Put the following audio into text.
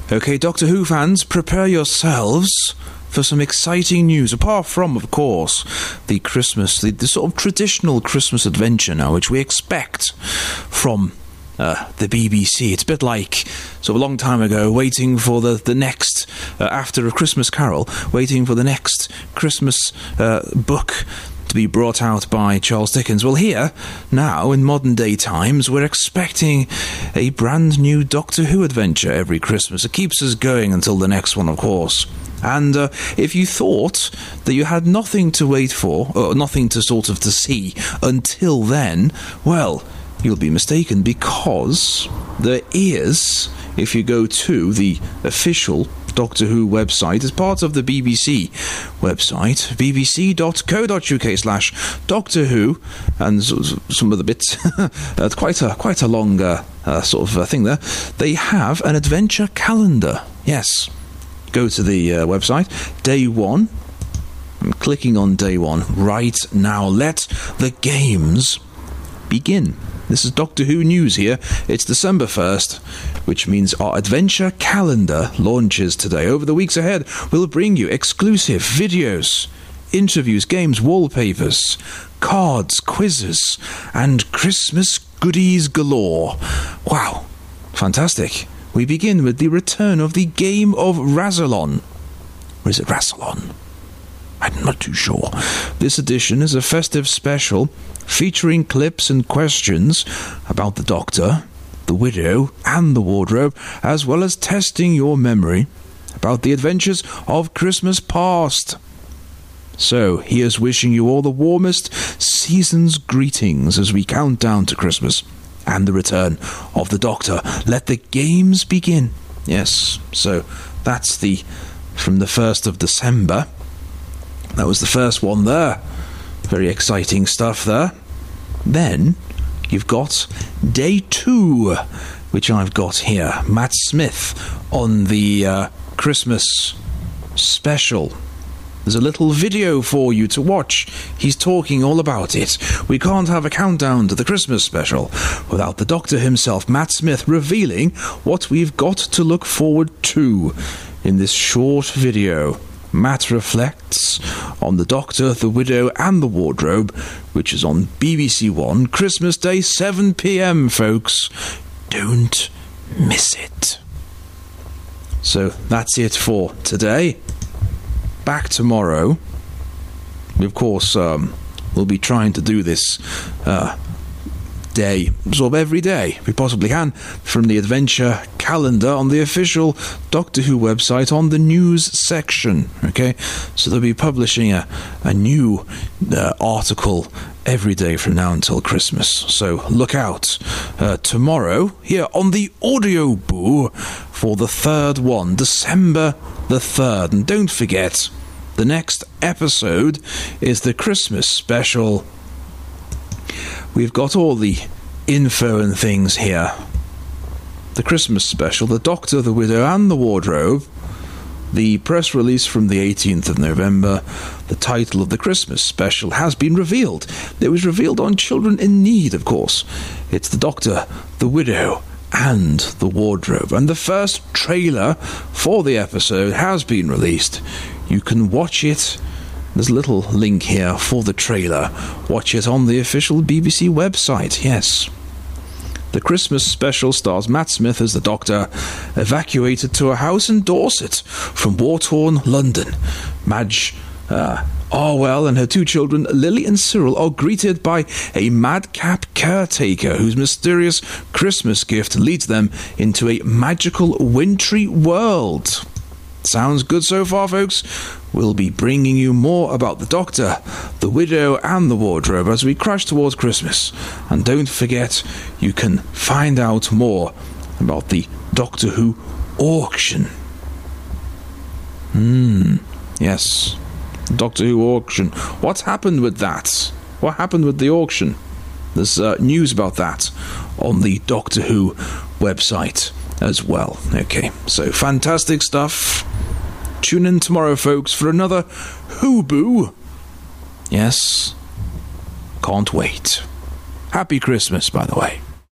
Okay, Doctor Who fans, prepare yourselves for some exciting news, apart from, of course, the Christmas, the sort of traditional Christmas adventure now, which we expect from the BBC. It's a bit like, so a long time ago, waiting for the next, after A Christmas Carol, waiting for the next Christmas book to be brought out by Charles Dickens. Well, here, now, in modern day times, we're expecting a brand new Doctor Who adventure every Christmas. It keeps us going until the next one, of course. And if you thought that you had nothing to wait for, or nothing to sort of to see until then, well, you'll be mistaken, because there is, if you go to the official Doctor Who website, as part of the BBC website, bbc.co.uk/Doctor Who, and some of the bits, it's quite a long sort of thing there. They have an adventure calendar. Yes, go to the website, day 1. I'm clicking on day 1 right now. Let the games begin. This is Doctor Who news here. It's December 1st, which means our adventure calendar launches today. Over the weeks ahead, we'll bring you exclusive videos, interviews, games, wallpapers, cards, quizzes, and Christmas goodies galore. Wow, fantastic. We begin with the return of the Game of Rassilon. Or is it Rassilon? I'm not too sure. This edition is a festive special featuring clips and questions about the Doctor, the Widow, and the Wardrobe, as well as testing your memory about the adventures of Christmas past. So, here's wishing you all the warmest season's greetings as we count down to Christmas and the return of the Doctor. Let the games begin. Yes, so that's from the 1st of December. That was the first one there. Very exciting stuff there. Then you've got day 2, which I've got here. Matt Smith on the Christmas special. There's a little video for you to watch. He's talking all about it. We can't have a countdown to the Christmas special without the Doctor himself, Matt Smith, revealing what we've got to look forward to in this short video. Matt reflects on the Doctor, the Widow, and the Wardrobe, which is on BBC One, Christmas Day, 7 p.m, folks. Don't miss it. So that's it for today. Back tomorrow. We, of course, we'll be trying to do this day, sort of every day we possibly can, from the adventure calendar on the official Doctor Who website on the news section. Okay, so they'll be publishing a new article every day from now until Christmas. So look out tomorrow here on the Audio Boo for the third one, December the 3rd. And don't forget, the next episode is the Christmas special. We've got all the info and things here. The Christmas special, the Doctor, the Widow, and the Wardrobe. The press release from the 18th of November. The title of the Christmas special has been revealed. It was revealed on Children in Need, of course. It's the Doctor, the Widow, and the Wardrobe. And the first trailer for the episode has been released. You can watch it. There's a little link here for the trailer. Watch it on the official BBC website, yes. The Christmas special stars Matt Smith as the Doctor, evacuated to a house in Dorset from war-torn London. Madge Arwell and her 2 children, Lily and Cyril, are greeted by a madcap caretaker whose mysterious Christmas gift leads them into a magical wintry world. Sounds good so far, folks? We'll be bringing you more about the Doctor, the Widow, and the Wardrobe as we crash towards Christmas. And don't forget, you can find out more about the Doctor Who auction. Yes, Doctor Who auction. What happened with that? What happened with the auction? There's news about that on the Doctor Who website as well. Okay, so fantastic stuff. Tune in tomorrow, folks, for another Who Boo. Yes, can't wait. Happy Christmas, by the way.